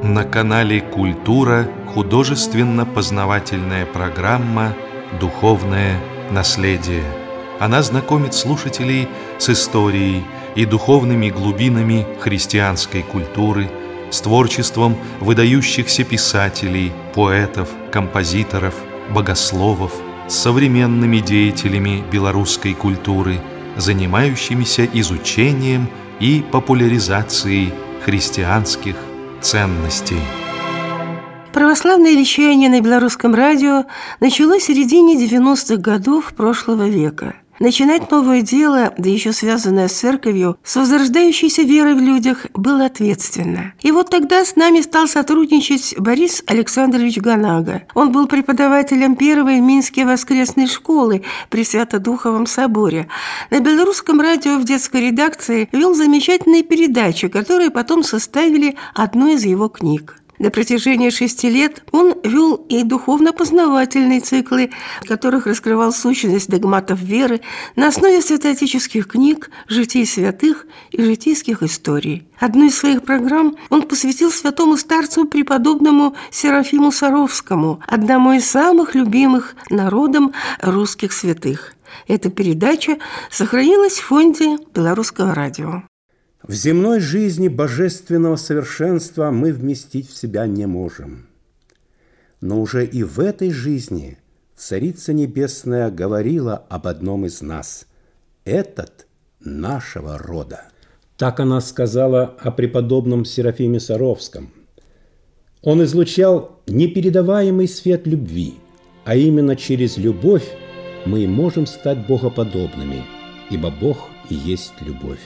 На канале «Культура» художественно-познавательная программа «Духовное наследие». Она знакомит слушателей с историей и духовными глубинами христианской культуры, с творчеством выдающихся писателей, поэтов, композиторов, богословов, с современными деятелями белорусской культуры, занимающимися изучением и популяризацией христианских ценностей. Православное вещание на Белорусском радио началось в середине 90-х годов прошлого века. Начинать новое дело, да еще связанное с церковью, с возрождающейся верой в людях, было ответственно. И вот тогда с нами стал сотрудничать Борис Александрович Ганага. Он был преподавателем первой Минской воскресной школы при Свято-Духовом соборе. На Белорусском радио в детской редакции вел замечательные передачи, которые потом составили одну из его книг. На протяжении 6 лет он вел и духовно-познавательные циклы, в которых раскрывал сущность догматов веры на основе святоотеческих книг, житий святых и житейских историй. Одну из своих программ он посвятил святому старцу преподобному Серафиму Саровскому, одному из самых любимых народом русских святых. Эта передача сохранилась в фонде Белорусского радио. В земной жизни божественного совершенства мы вместить в себя не можем. Но уже и в этой жизни Царица Небесная говорила об одном из нас. Этот нашего рода. Так она сказала о преподобном Серафиме Саровском. Он излучал непередаваемый свет любви, а именно через любовь мы и можем стать богоподобными, ибо Бог и есть любовь.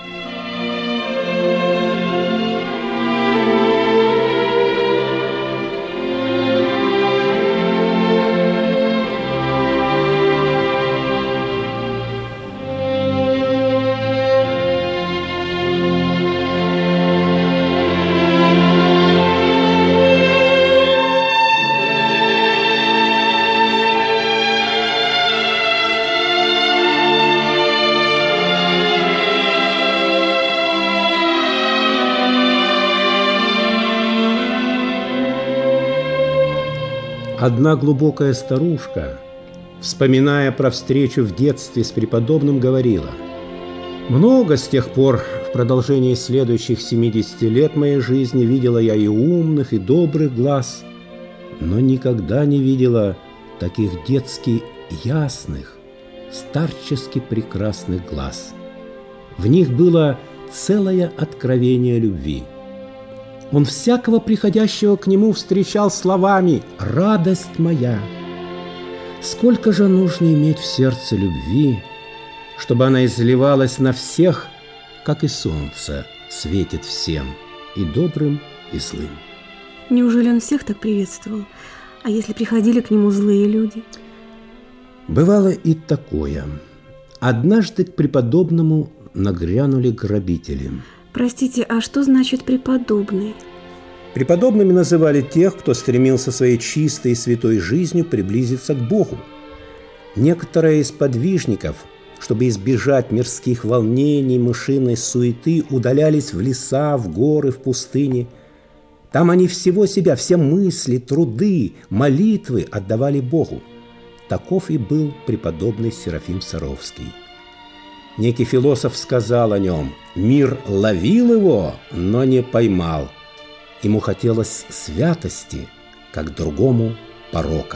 Одна глубокая старушка, вспоминая про встречу в детстве с преподобным, говорила: «Много с тех пор в продолжении следующих 70 лет моей жизни видела я и умных, и добрых глаз, но никогда не видела таких детски ясных, старчески прекрасных глаз. В них было целое откровение любви. Он всякого приходящего к нему встречал словами «Радость моя». Сколько же нужно иметь в сердце любви, чтобы она изливалась на всех, как и солнце светит всем, и добрым, и злым. Неужели он всех так приветствовал? А если приходили к нему злые люди? Бывало и такое. Однажды к преподобному нагрянули грабители. Простите, а что значит преподобный? Преподобными называли тех, кто стремился своей чистой и святой жизнью приблизиться к Богу. Некоторые из подвижников, чтобы избежать мирских волнений, мышиной суеты, удалялись в леса, в горы, в пустыни. Там они всего себя, все мысли, труды, молитвы отдавали Богу. Таков и был преподобный Серафим Саровский. Некий философ сказал о нем: «Мир ловил его, но не поймал. Ему хотелось святости, как другому порока».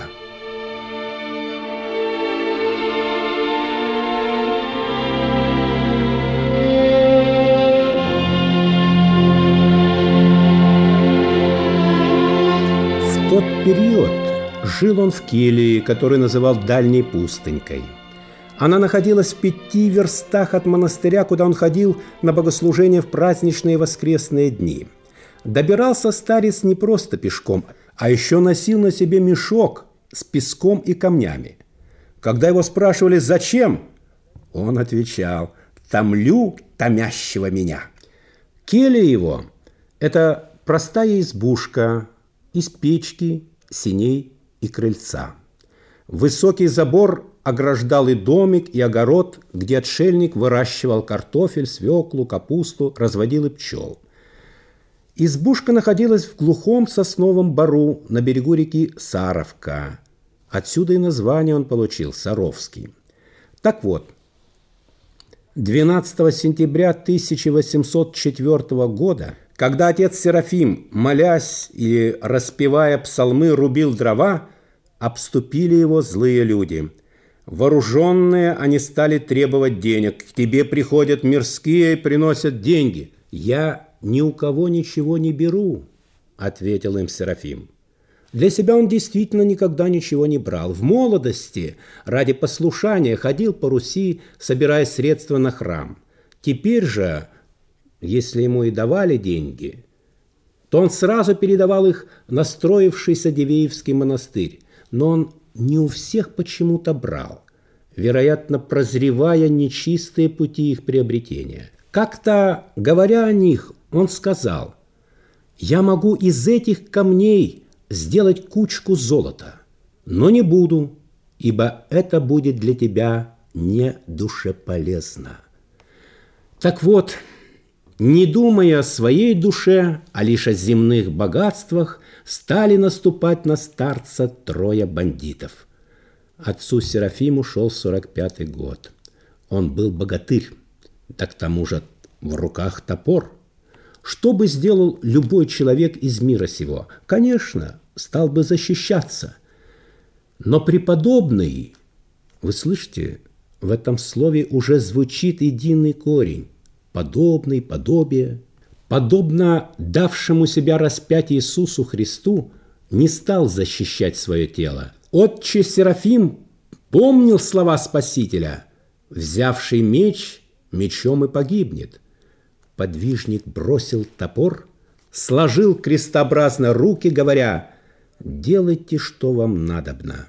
В тот период жил он в келье, который называл Дальней пустынькой. Она находилась в 5 верстах от монастыря, куда он ходил на богослужение в праздничные воскресные дни. Добирался старец не просто пешком, а еще носил на себе мешок с песком и камнями. Когда его спрашивали «Зачем?», он отвечал: «Томлю томящего меня». Келья его – это простая избушка из печки, сеней и крыльца. Высокий забор ограждал и домик, и огород, где отшельник выращивал картофель, свеклу, капусту, разводил и пчел. Избушка находилась в глухом сосновом бору на берегу реки Саровка. Отсюда и название он получил – Саровский. Так вот, 12 сентября 1804 года, когда отец Серафим, молясь и распевая псалмы, рубил дрова, обступили его злые люди. Вооруженные, они стали требовать денег. К тебе приходят мирские и приносят деньги. «Я ни у кого ничего не беру», – ответил им Серафим. Для себя он действительно никогда ничего не брал. В молодости ради послушания ходил по Руси, собирая средства на храм. Теперь же, если ему и давали деньги, то он сразу передавал их на строившийся Дивеевский монастырь. Но он не у всех почему-то брал, вероятно, прозревая нечистые пути их приобретения. Как-то, говоря о них, он сказал: «Я могу из этих камней сделать кучку золота, но не буду, ибо это будет для тебя не душеполезно». Так вот, не думая о своей душе, а лишь о земных богатствах, стали наступать на старца трое бандитов. Отцу Серафиму шел 45-й год. Он был богатырь, да к тому же в руках топор. Что бы сделал любой человек из мира сего? Конечно, стал бы защищаться. Но преподобный, вы слышите, в этом слове уже звучит единый корень. Подобный, подобие. Подобно давшему себя распять Иисусу Христу, не стал защищать свое тело. Отче Серафим помнил слова Спасителя: «Взявший меч, мечом и погибнет». Подвижник бросил топор, сложил крестообразно руки, говоря: «Делайте, что вам надобно».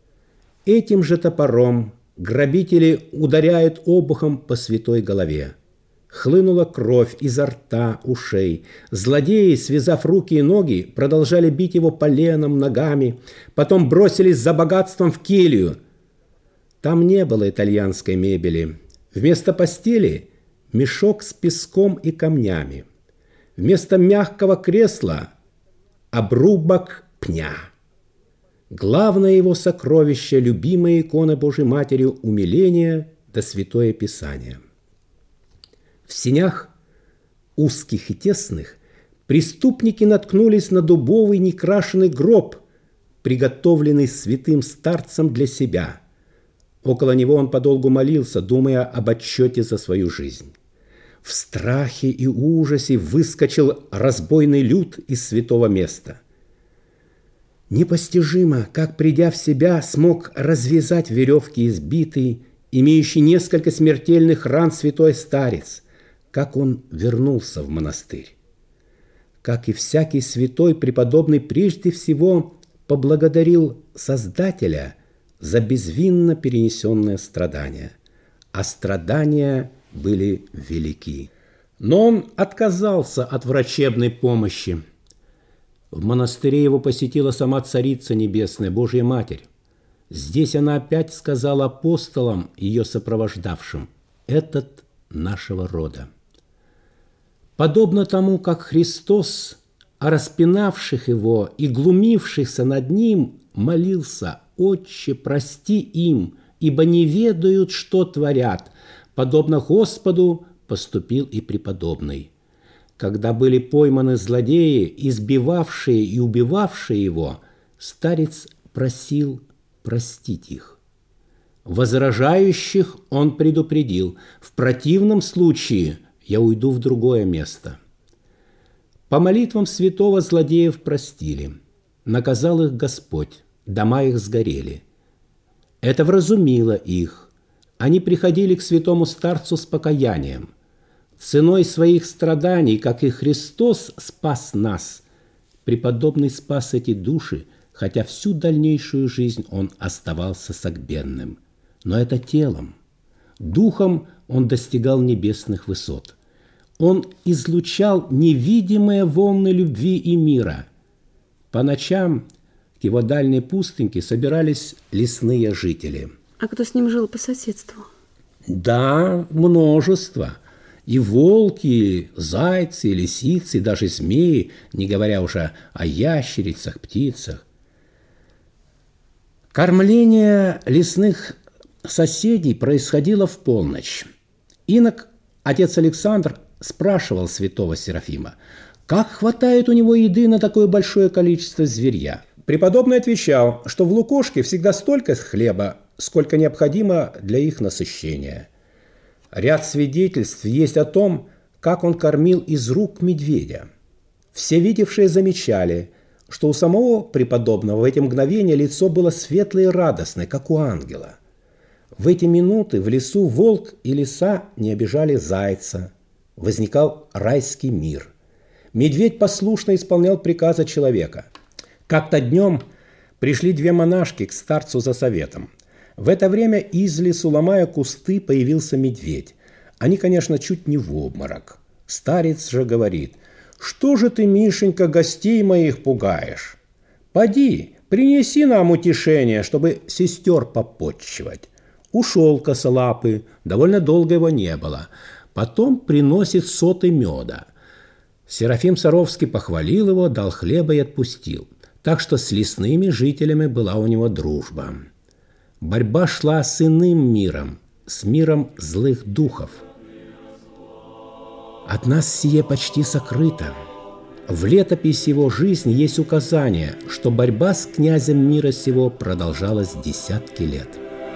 Этим же топором грабители ударяют обухом по святой голове. Хлынула кровь изо рта, ушей. Злодеи, связав руки и ноги, продолжали бить его поленом, ногами. Потом бросились за богатством в келью. Там не было итальянской мебели. Вместо постели – мешок с песком и камнями. Вместо мягкого кресла – обрубок пня. Главное его сокровище – любимая икона Божьей Матерью умиления да Святое Писание. В сенях, узких и тесных, преступники наткнулись на дубовый некрашенный гроб, приготовленный святым старцем для себя. Около него он подолгу молился, думая об отчете за свою жизнь. В страхе и ужасе выскочил разбойный люд из святого места. Непостижимо, как, придя в себя, смог развязать веревки избитый, имеющий несколько смертельных ран святой старец, как он вернулся в монастырь. Как и всякий святой, преподобный прежде всего поблагодарил Создателя за безвинно перенесенное страдание, а страдания были велики. Но он отказался от врачебной помощи. В монастыре его посетила сама Царица Небесная, Божья Матерь. Здесь она опять сказала апостолам, ее сопровождавшим: «Этот нашего рода». Подобно тому, как Христос о распинавших его и глумившихся над ним молился: «Отче, прости им, ибо не ведают, что творят», подобно Господу поступил и преподобный. Когда были пойманы злодеи, избивавшие и убивавшие его, старец просил простить их. Возражающих он предупредил: «В противном случае я уйду в другое место». По молитвам святого злодеев простили. Наказал их Господь, дома их сгорели. Это вразумило их. Они приходили к святому старцу с покаянием. Ценой своих страданий, как и Христос спас нас, преподобный спас эти души, хотя всю дальнейшую жизнь он оставался согбенным. Но это телом. Духом он достигал небесных высот. Он излучал невидимые волны любви и мира. По ночам к его дальней пустыньке собирались лесные жители. А кто с ним жил по соседству? Да, множество. И волки, зайцы, лисицы, даже змеи, не говоря уже о ящерицах, птицах. Кормление лесных соседей происходило в полночь. Инок, отец Александр, спрашивал святого Серафима, как хватает у него еды на такое большое количество зверья. Преподобный отвечал, что в лукошке всегда столько хлеба, сколько необходимо для их насыщения. Ряд свидетельств есть о том, как он кормил из рук медведя. Все видевшие замечали, что у самого преподобного в эти мгновения лицо было светлое и радостное, как у ангела. В эти минуты в лесу волк и лиса не обижали зайца. Возникал райский мир. Медведь послушно исполнял приказы человека. Как-то днем пришли две монашки к старцу за советом. В это время из лесу, ломая кусты, появился медведь. Они, конечно, чуть не в обморок. Старец же говорит: «Что же ты, Мишенька, гостей моих пугаешь? Поди, принеси нам утешение, чтобы сестер попотчевать». Ушел косолапый, довольно долго его не было. Потом приносит соты меда. Серафим Саровский похвалил его, дал хлеба и отпустил. Так что с лесными жителями была у него дружба. Борьба шла с иным миром, с миром злых духов. От нас сие почти сокрыто. В летописи его жизни есть указание, что борьба с князем мира сего продолжалась десятки лет.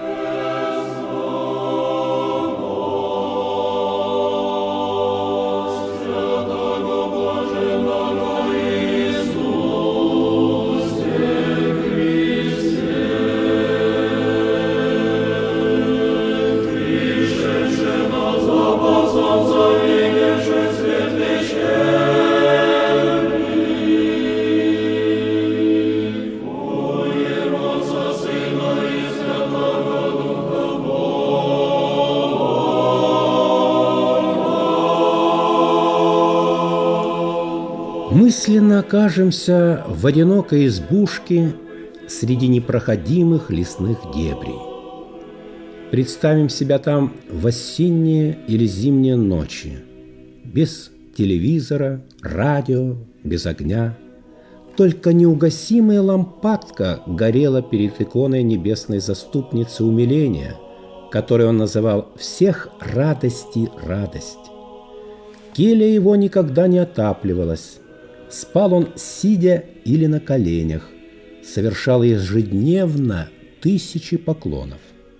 Мысленно окажемся в одинокой избушке среди непроходимых лесных дебрей. Представим себя там в осенние или зимние ночи, без телевизора, радио, без огня. Только неугасимая лампадка горела перед иконой небесной заступницы умиления, которой он называл «всех радостей радость». Келья его никогда не отапливалась. Спал он сидя или на коленях, совершал ежедневно 1000 поклонов.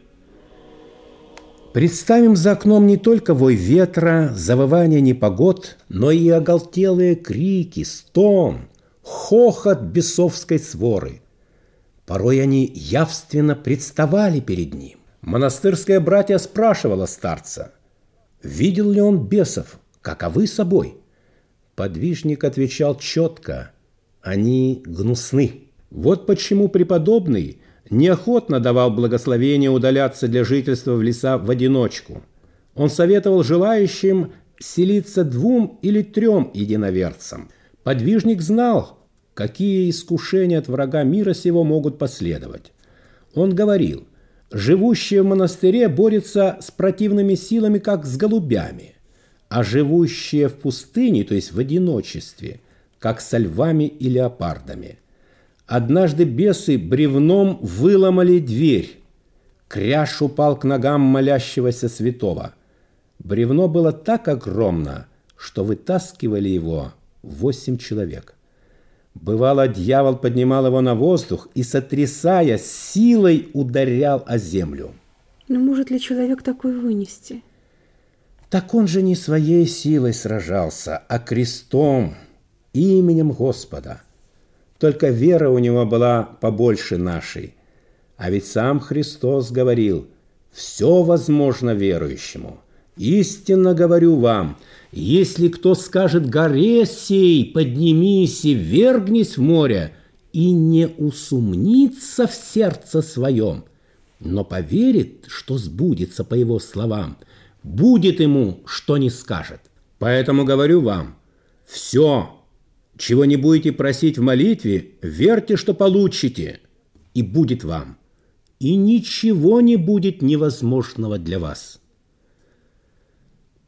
Представим за окном не только вой ветра, завывание непогод, но и оголтелые крики, стон, хохот бесовской своры. Порой они явственно представали перед ним. Монастырское братья спрашивало старца, видел ли он бесов, каковы собой. Подвижник отвечал четко: они гнусны. Вот почему преподобный неохотно давал благословение удаляться для жительства в леса в одиночку. Он советовал желающим селиться 2 или 3 единоверцам. Подвижник знал, какие искушения от врага мира сего могут последовать. Он говорил: живущие в монастыре борются с противными силами, как с голубями, а живущие в пустыне, то есть в одиночестве, как со львами и леопардами. Однажды бесы бревном выломали дверь. Кряж упал к ногам молящегося святого. Бревно было так огромно, что вытаскивали его 8 человек. Бывало, дьявол поднимал его на воздух и, сотрясая, силой ударял о землю. Но может ли человек такое вынести? Так он же не своей силой сражался, а крестом, именем Господа. Только вера у него была побольше нашей. А ведь сам Христос говорил: «Все возможно верующему. Истинно говорю вам, если кто скажет горе сей, поднимись и ввергнись в море, и не усомнится в сердце своем, но поверит, что сбудется по его словам, будет ему, что не скажет. Поэтому говорю вам, все, чего не будете просить в молитве, верьте, что получите, и будет вам, и ничего не будет невозможного для вас».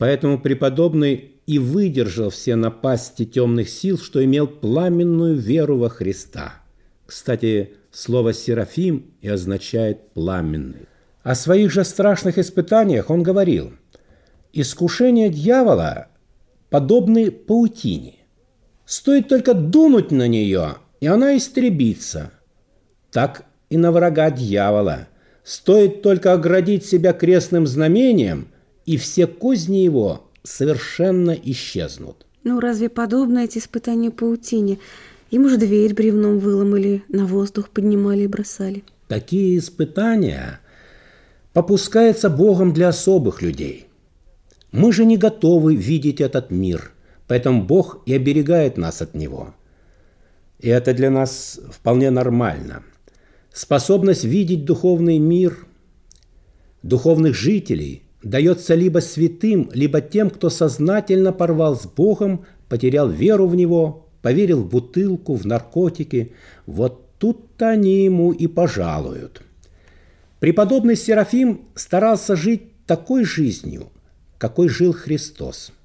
Поэтому преподобный и выдержал все напасти темных сил, что имел пламенную веру во Христа. Кстати, слово «серафим» и означает «пламенный». О своих же страшных испытаниях он говорил: «Искушения дьявола подобны паутине. Стоит только дунуть на нее, и она истребится. Так и на врага дьявола. Стоит только оградить себя крестным знамением, и все козни его совершенно исчезнут». Ну, разве подобно эти испытания паутине? Ему же дверь бревном выломали, на воздух поднимали и бросали. Такие испытания попускаются Богом для особых людей. Мы же не готовы видеть этот мир, поэтому Бог и оберегает нас от него. И это для нас вполне нормально. Способность видеть духовный мир, духовных жителей дается либо святым, либо тем, кто сознательно порвал с Богом, потерял веру в Него, поверил в бутылку, в наркотики. Вот тут-то они ему и пожалуют. Преподобный Серафим старался жить такой жизнью, какой жил Христос.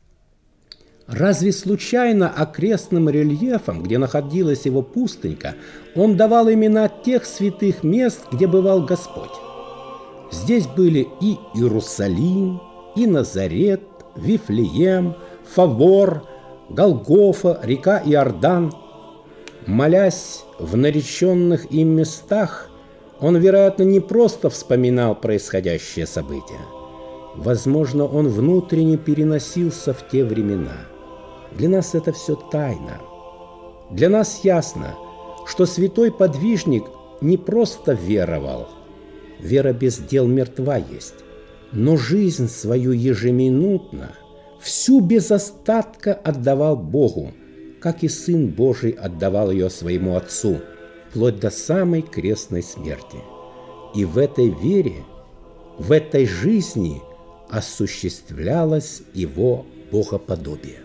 Разве случайно окрестным рельефам, где находилась его пустынька, он давал имена тех святых мест, где бывал Господь? Здесь были и Иерусалим, и Назарет, Вифлеем, Фавор, Голгофа, река Иордан. Молясь в нареченных им местах, он, вероятно, не просто вспоминал происходящее событие. Возможно, он внутренне переносился в те времена. Для нас это все тайна. Для нас ясно, что святой подвижник не просто веровал. Вера без дел мертва есть. Но жизнь свою ежеминутно, всю без остатка отдавал Богу, как и Сын Божий отдавал ее своему Отцу, вплоть до самой крестной смерти. И в этой вере, в этой жизни осуществлялось его богоподобие.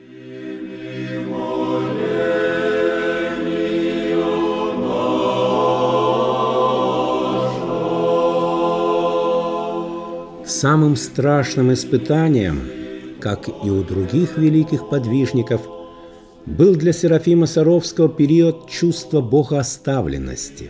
Самым страшным испытанием, как и у других великих подвижников, был для Серафима Саровского период чувства богооставленности.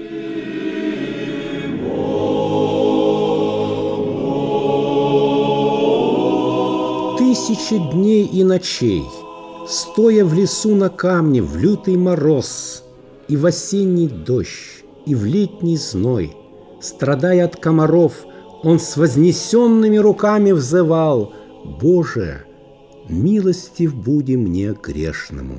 Тысячи дней и ночей, стоя в лесу на камне в лютый мороз, и в осенний дождь, и в летний зной, страдая от комаров, он с вознесенными руками взывал: «Боже, милостив буди мне грешному».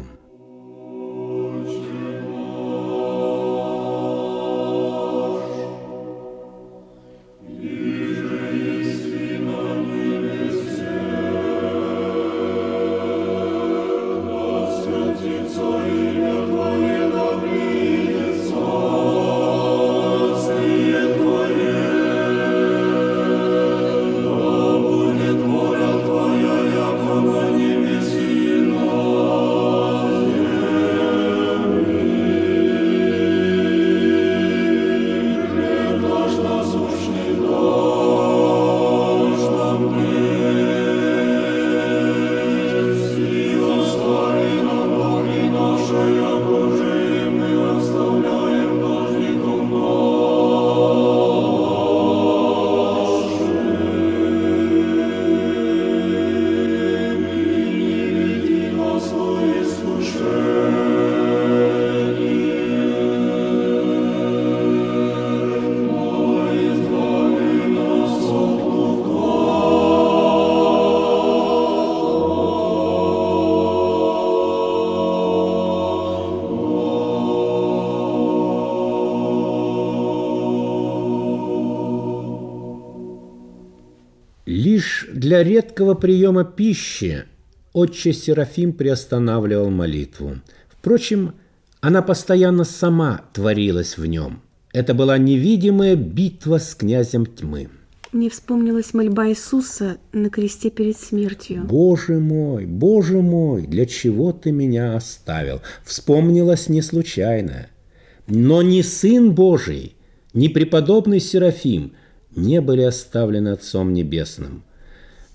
Лишь для редкого приема пищи отче Серафим приостанавливал молитву. Впрочем, она постоянно сама творилась в нем. Это была невидимая битва с князем тьмы. Мне вспомнилась мольба Иисуса на кресте перед смертью. «Боже мой, для чего ты меня оставил?» Вспомнилось не случайно. Но ни Сын Божий, ни преподобный Серафим не были оставлены Отцом Небесным.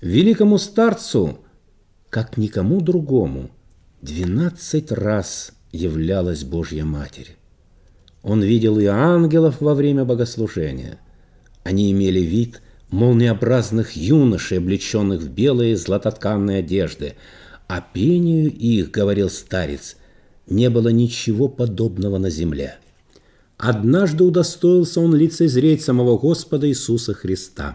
Великому старцу, как никому другому, 12 раз являлась Божья Матерь. Он видел и ангелов во время богослужения. Они имели вид молниеобразных юношей, облеченных в белые златотканные одежды, а пению их, говорил старец, не было ничего подобного на земле. Однажды удостоился он лицезреть самого Господа Иисуса Христа.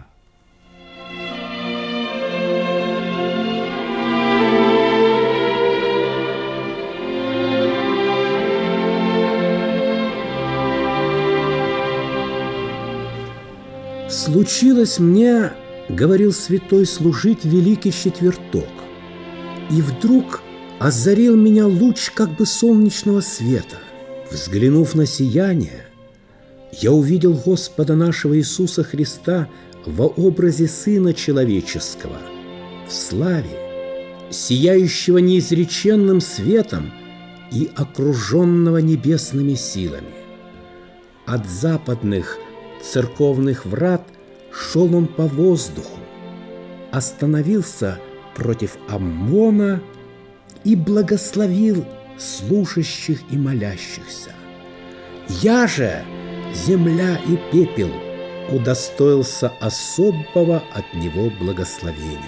«Случилось мне, — говорил святой, — служить великий четверток, и вдруг озарил меня луч как бы солнечного света. Взглянув на сияние, я увидел Господа нашего Иисуса Христа во образе Сына Человеческого, в славе, сияющего неизреченным светом и окруженного небесными силами. От западных церковных врат шел он по воздуху, остановился против Амвона и благословил слушающих и молящихся. Я же, земля и пепел, удостоился особого от него благословения.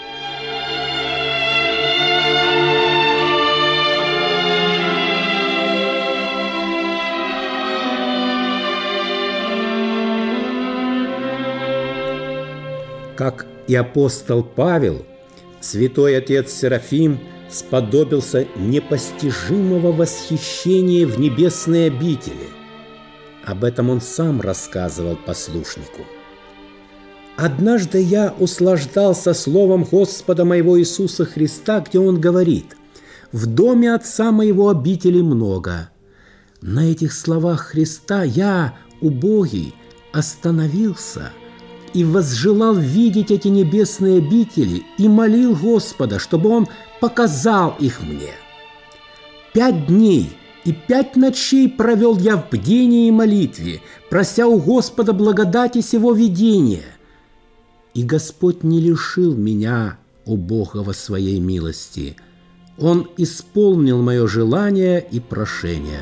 Как и апостол Павел, святой отец Серафим сподобился непостижимого восхищения в небесной обители. Об этом он сам рассказывал послушнику. «Однажды я услаждался словом Господа моего Иисуса Христа, где он говорит: „В доме Отца моего обителей много“. На этих словах Христа я, убогий, остановился и возжелал видеть эти небесные обители и молил Господа, чтобы Он показал их мне. 5 дней и 5 ночей провел я в бдении и молитве, прося у Господа благодати сего видения. И Господь не лишил меня, убогого, своей милости. Он исполнил мое желание и прошение».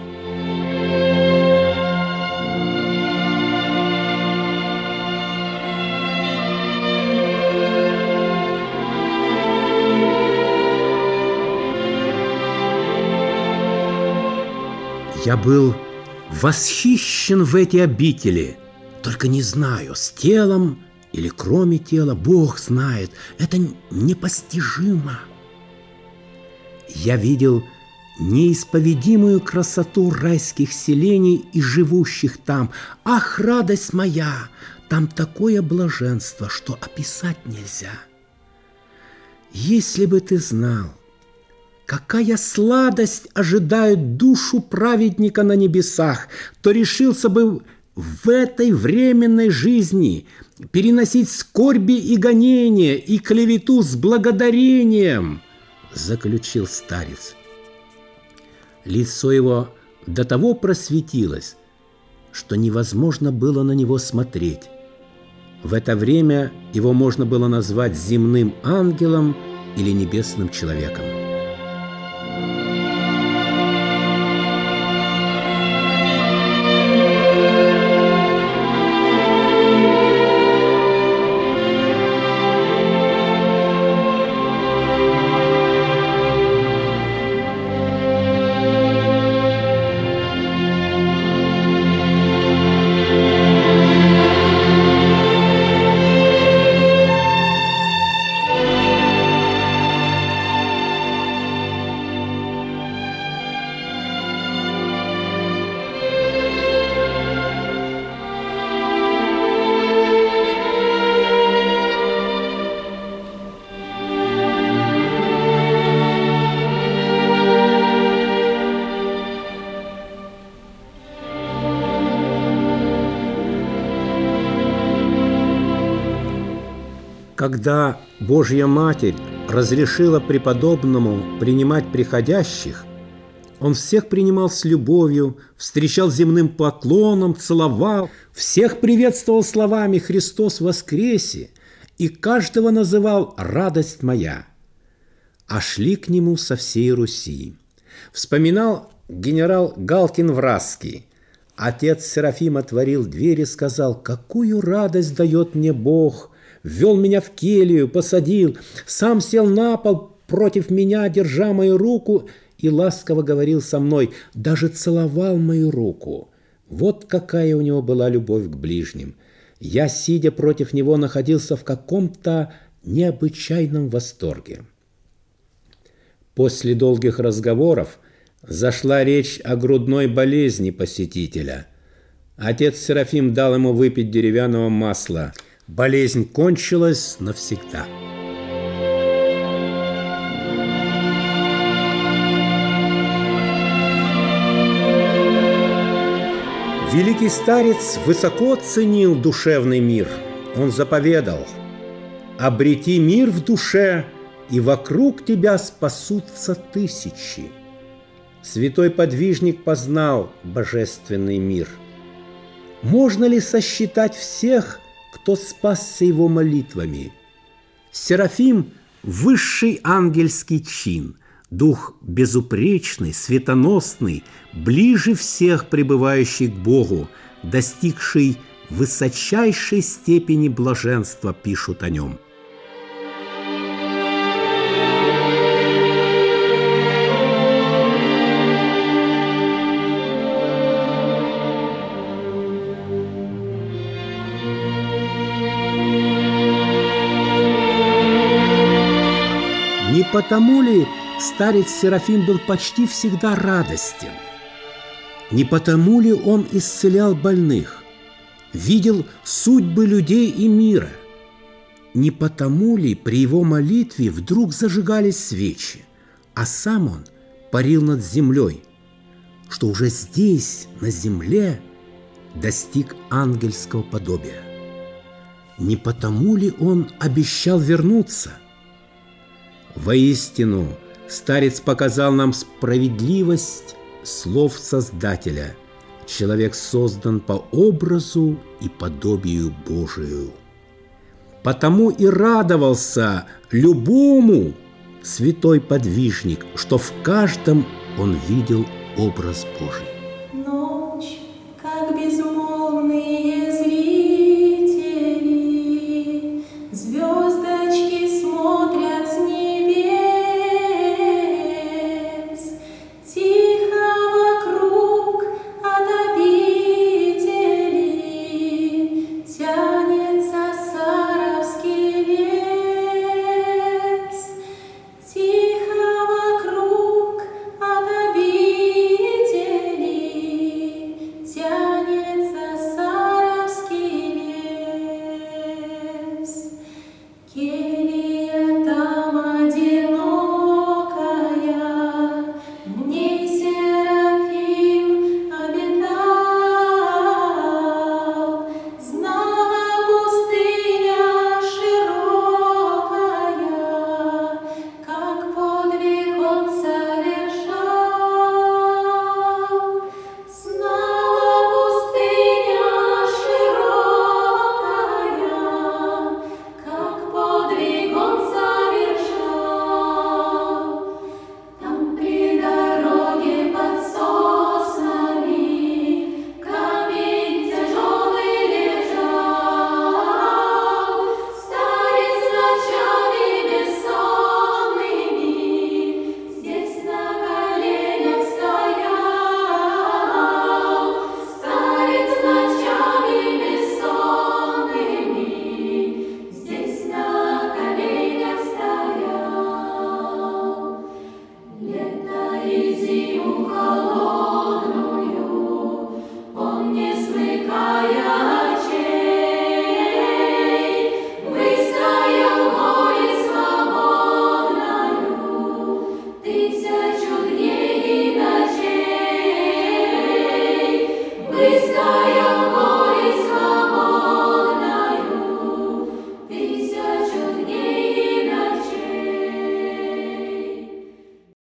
Я был восхищен в эти обители, только не знаю, с телом или кроме тела, Бог знает, это непостижимо. Я видел неисповедимую красоту райских селений и живущих там. Ах, радость моя! Там такое блаженство, что описать нельзя. Если бы ты знал, какая сладость ожидает душу праведника на небесах, то решился бы в этой временной жизни переносить скорби и гонения, и клевету с благодарением, заключил старец. Лицо его до того просветилось, что невозможно было на него смотреть. В это время его можно было назвать земным ангелом или небесным человеком. Когда Божья Матерь разрешила преподобному принимать приходящих, он всех принимал с любовью, встречал земным поклоном, целовал, всех приветствовал словами «Христос воскресе!» и каждого называл «радость моя». А шли к нему со всей Руси. Вспоминал генерал Галкин-Вразский. Отец Серафим отворил дверь и сказал: «Какую радость дает мне Бог! Ввел меня в келью, посадил, сам сел на пол против меня, держа мою руку, и ласково говорил со мной, даже целовал мою руку». Вот какая у него была любовь к ближним. Я, сидя против него, находился в каком-то необычайном восторге. После долгих разговоров зашла речь о грудной болезни посетителя. Отец Серафим дал ему выпить деревянного масла. Болезнь кончилась навсегда. Великий старец высоко ценил душевный мир. Он заповедал: «Обрети мир в душе, и вокруг тебя спасутся тысячи». Святой подвижник познал божественный мир. Можно ли сосчитать всех, кто спасся его молитвами? Серафим – высший ангельский чин, дух безупречный, светоносный, ближе всех пребывающий к Богу, достигший высочайшей степени блаженства, пишут о нем. Не потому ли старец Серафим был почти всегда радостен? Не потому ли он исцелял больных, видел судьбы людей и мира? Не потому ли при его молитве вдруг зажигались свечи, а сам он парил над землей, что уже здесь, на земле, достиг ангельского подобия? Не потому ли он обещал вернуться? Воистину, старец показал нам справедливость слов Создателя. Человек создан по образу и подобию Божию. Потому и радовался любому святой подвижник, что в каждом он видел образ Божий.